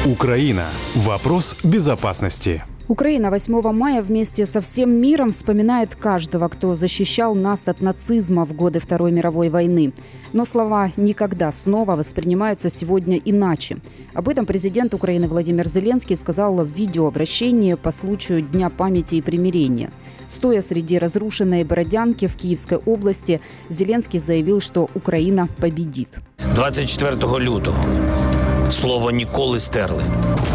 Украина. Вопрос безопасности. Украина 8 мая вместе со всем миром вспоминает каждого, кто защищал нас от нацизма в годы Второй мировой войны. Но слова «никогда снова» воспринимаются сегодня иначе. Об этом президент Украины Владимир Зеленский сказал в видеообращении по случаю Дня памяти и примирения. Стоя среди разрушенной Бородянки в Киевской области, Зеленский заявил, что Украина победит. 24 лютого слово «ніколи» стерли.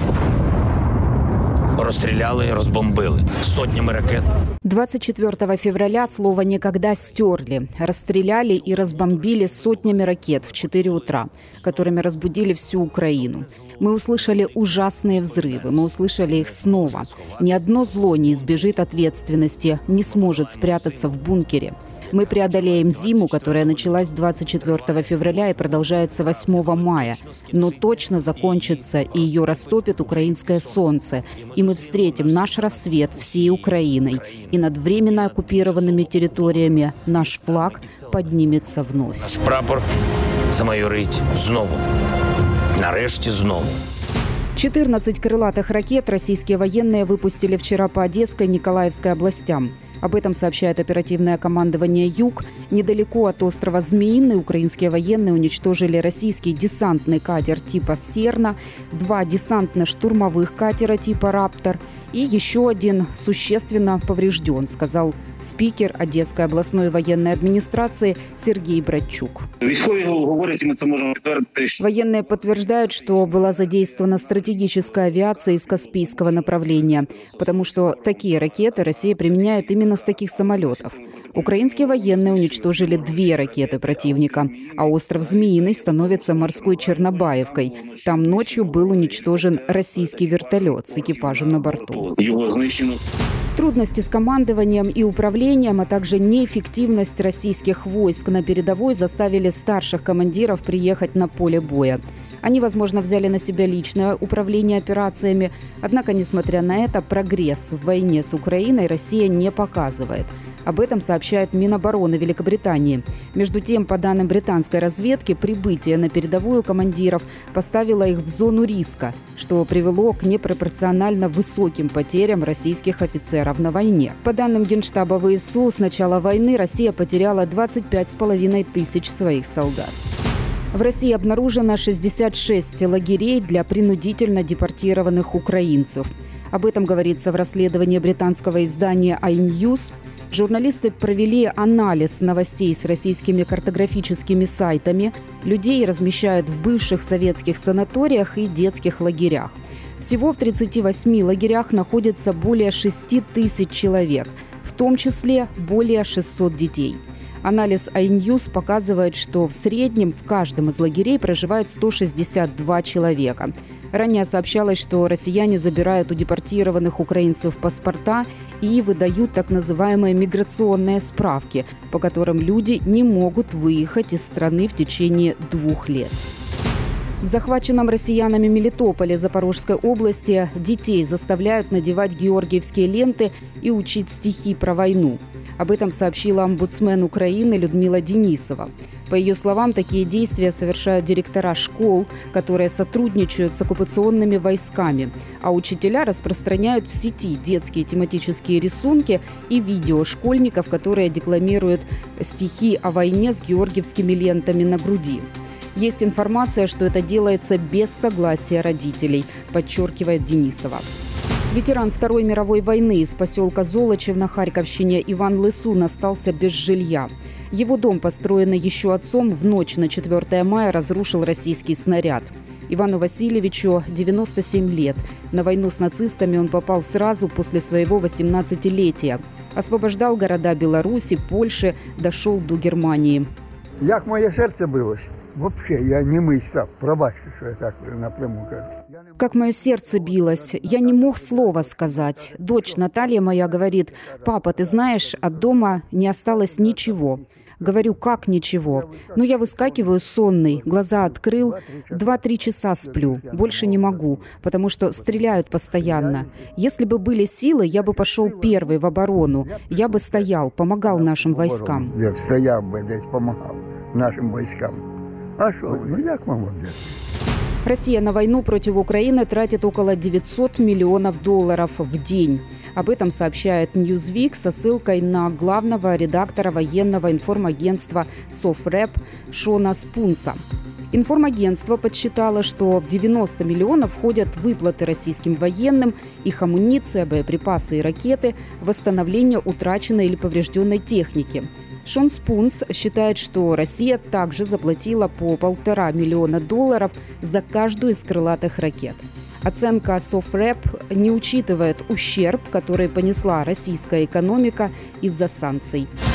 Розстріляли, розбомбили сотнями ракет. 24 февраля слово «никогда» стерли, расстреляли и разбомбили сотнями ракет в 4 утра, которыми разбудили всю Украину. Мы услышали ужасные взрывы, мы услышали их снова. Ни одно зло не избежит ответственности, не сможет спрятаться в бункере. Мы преодолеем зиму, которая началась 24 февраля и продолжается 8 мая, но точно закончится, и ее растопит украинское солнце. И мы встретим наш рассвет всей Украиной. И над временно оккупированными территориями наш флаг поднимется вновь. Наш прапор замайорить знову. Нарешті знову. 14 крылатых ракет российские военные выпустили вчера по Одесской и Николаевской областям. Об этом сообщает оперативное командование «Юг». Недалеко от острова Змеиный украинские военные уничтожили российский десантный катер типа «Серна», 2 десантно-штурмовых катера типа «Раптор» и еще один существенно поврежден, сказал спикер Одесской областной военной администрации Сергей Братчук. Военные подтверждают, что была задействована стратегическая авиация из Каспийского направления, потому что такие ракеты Россия применяет именно с таких самолетов. Украинские военные уничтожили 2 ракеты противника, а остров Змеиный становится морской Чернобаевкой. Там ночью был уничтожен российский вертолет с экипажем на борту. Трудности с командованием и управлением, а также неэффективность российских войск на передовой заставили старших командиров приехать на поле боя. Они, возможно, взяли на себя личное управление операциями, однако, несмотря на это, прогресс в войне с Украиной Россия не показывает. Об этом сообщает Минобороны Великобритании. Между тем, по данным британской разведки, прибытие на передовую командиров поставило их в зону риска, что привело к непропорционально высоким потерям российских офицеров на войне. По данным Генштаба ВСУ, с начала войны Россия потеряла 25,5 тысяч своих солдат. В России обнаружено 66 лагерей для принудительно депортированных украинцев. Об этом говорится в расследовании британского издания iNews. Журналисты провели анализ новостей с российскими картографическими сайтами. Людей размещают в бывших советских санаториях и детских лагерях. Всего в 38 лагерях находится более 6 тысяч человек, в том числе более 600 детей. Анализ iNews показывает, что в среднем в каждом из лагерей проживает 162 человека. Ранее сообщалось, что россияне забирают у депортированных украинцев паспорта и выдают так называемые миграционные справки, по которым люди не могут выехать из страны в течение 2 лет. В захваченном россиянами Мелитополе Запорожской области детей заставляют надевать георгиевские ленты и учить стихи про войну. Об этом сообщила омбудсмен Украины Людмила Денисова. По ее словам, такие действия совершают директора школ, которые сотрудничают с оккупационными войсками, а учителя распространяют в сети детские тематические рисунки и видео школьников, которые декламируют стихи о войне с георгиевскими лентами на груди. Есть информация, что это делается без согласия родителей, подчеркивает Денисова. Ветеран Второй мировой войны из поселка Золочев на Харьковщине Иван Лысун остался без жилья. Его дом, построенный еще отцом, в ночь на 4 мая разрушил российский снаряд. Ивану Васильевичу 97 лет. На войну с нацистами он попал сразу после своего 18-летия. Освобождал города Беларуси, Польши, дошел до Германии. Як моє серце билось? Вообще, я немий став. Пробачте, що я так напряму кажу. Как мое сердце билось. Я не мог слова сказать. Дочь Наталья моя говорит: «Папа, ты знаешь, от дома не осталось ничего». Говорю: «Как ничего?» Ну, я выскакиваю сонный, глаза открыл, 2-3 часа сплю. Больше не могу, потому что стреляют постоянно. Если бы были силы, я бы пошел первый в оборону. Я бы стоял, помогал нашим войскам. Я стояв би десь, помагав нашим військам. А що? Ну як ми можемо? Россия на войну против Украины тратит около $900 миллионов в день. Об этом сообщает Newsweek со ссылкой на главного редактора военного информагентства SOFREP Шона Спунса. Информагентство подсчитало, что в 90 миллионов входят выплаты российским военным, их амуниция, боеприпасы и ракеты, восстановление утраченной или поврежденной техники. Шон Спунс считает, что Россия также заплатила по $1,5 миллиона за каждую из крылатых ракет. Оценка SOFREP не учитывает ущерб, который понесла российская экономика из-за санкций.